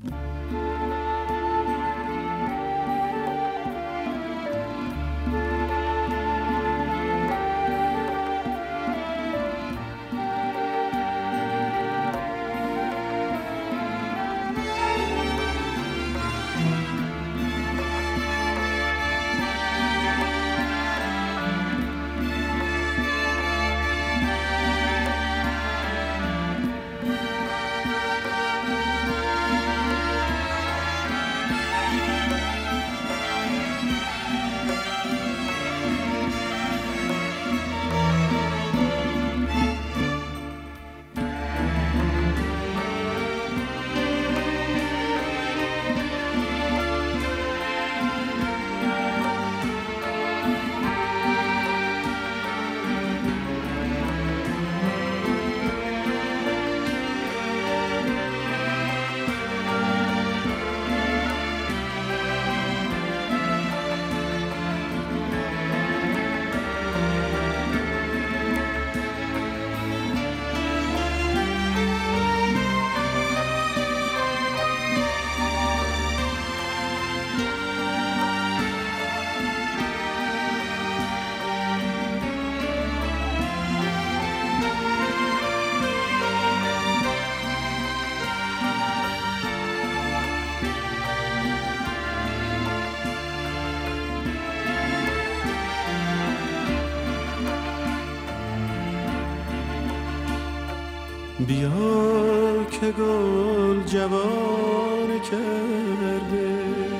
بیا که گل جوان کرده،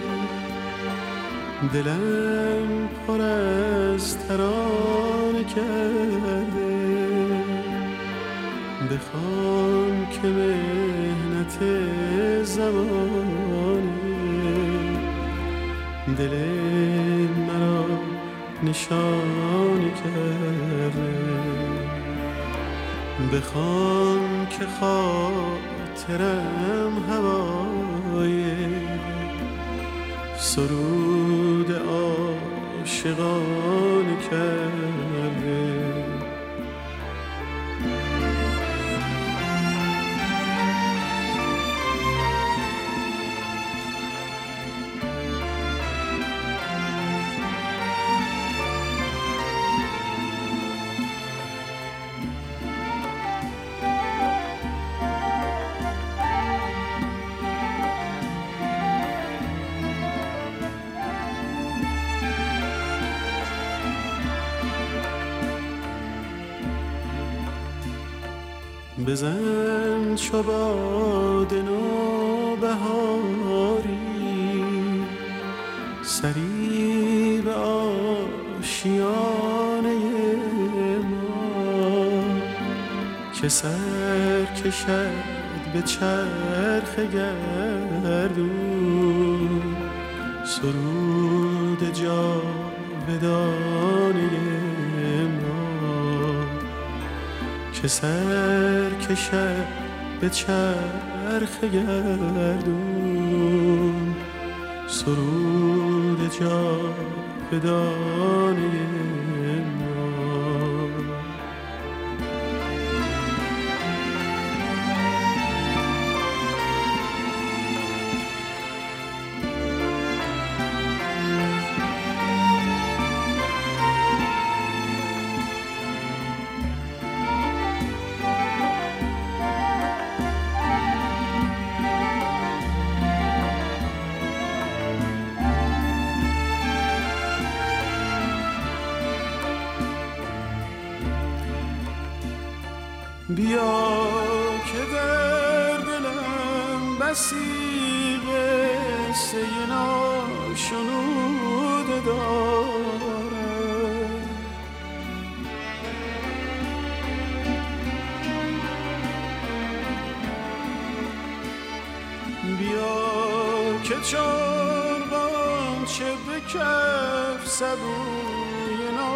دلم پر از ترانه کرده. بخوان که مهنت زمانه دل مرا نشانه کرده. بخوان که خاطرم هوای سرود عاشقانه کرده. بزن چو باد نوبهاری سری به آشیانه ما، که سر کشد به چرخ گردون سرود جاودانه ما، که سر کشد به چرخ گردون سرود جاودانه ما. بیا که در دلم بسی قصه ناشنوده دارم. بیا که چون غنچه به کف سبوی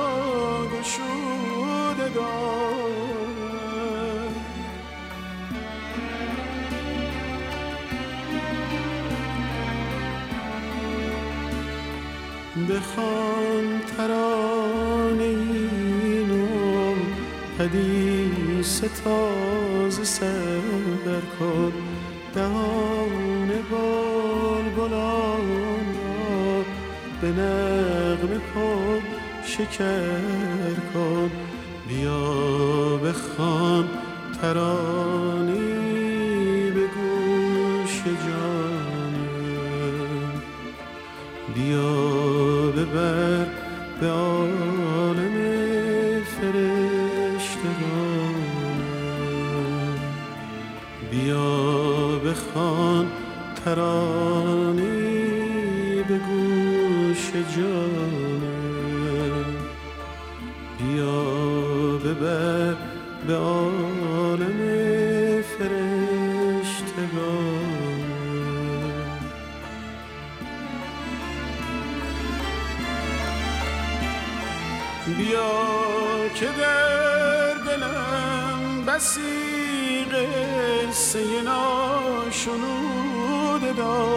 ناگشوده دارم. بخوان ترانه اینو حدیث تازه سر کن، دهان بلبلان را به نغمه پر شکر کن. بیا بخوان ترانه‌ای به گوش جانم. بیا ببر به عالم فرشتگان. بیا بخوان ترانه‌ای به گوش جانم. بیا ببر به عالم فرشتگان. بیا که در دلم بسی قصه ناشنوده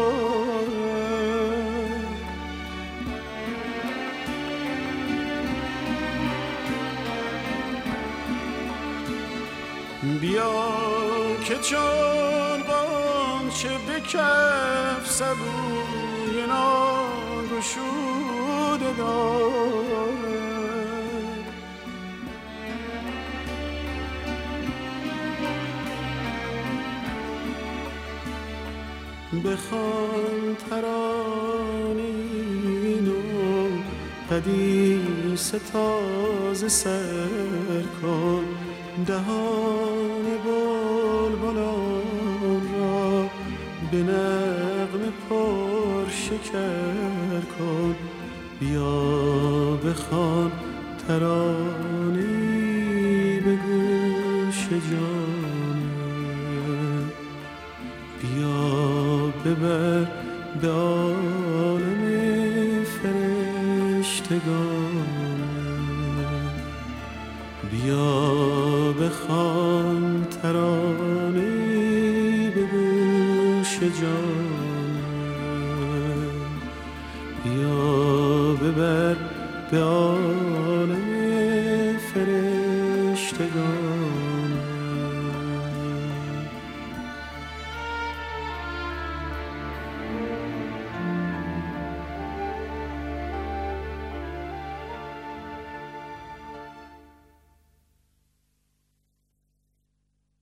دارم. بیا که چون غنچه به کف سبوی ناگشوده دارم. بخوان ترانه‌ای نو، حدیث تازه سر کن. دهان بلبلان را به نغمه پر شکر کن. بیا بخوان ترانه‌ای به گوش جانم. بیا ببر به عالم فرشتگان. بیا بخوان ترانه‌ای به گوش جانم. بیا ببر به